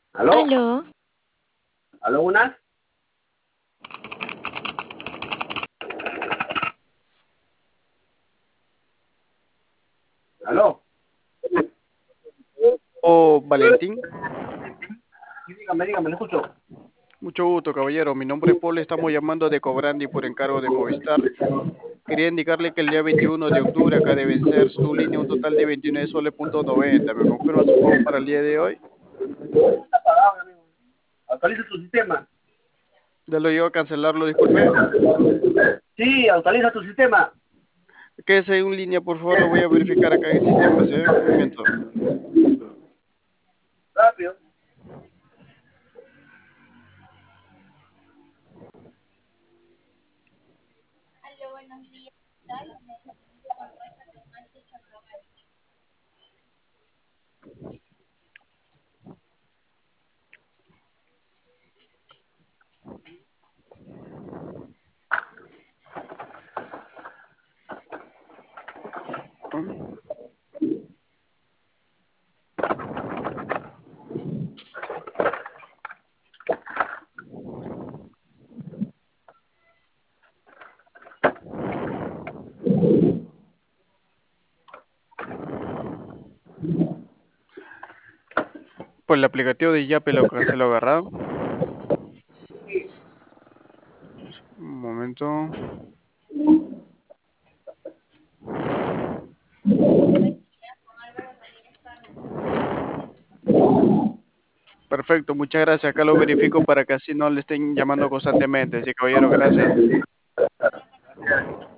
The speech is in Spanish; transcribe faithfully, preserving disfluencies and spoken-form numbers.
¿Aló? Aló, ¿Aló, una? ¿Aló? Oh, Valentín, Sí, dígame, dígame, le escucho. mucho gusto, caballero. Mi nombre es Paul, estamos llamando de Cobrandi por encargo de Movistar. Quería indicarle que el día veintiuno de octubre acá de vencer su línea un total de veintinueve soles punto noventa. ¿Me confirma su pago para el día de hoy? Está apagado, amigo. Actualiza tu sistema. Ya lo llevo a cancelarlo, disculpe. Sí, actualiza tu sistema. Quédese en línea, por favor, lo voy a verificar acá en el sistema, ¿sí? Un momento. Rápido. Por el aplicativo de Yape lo canceló, ¿verdad? Un momento. Perfecto, muchas gracias. Acá lo verifico para que así no le estén llamando constantemente. Sí, caballero, gracias.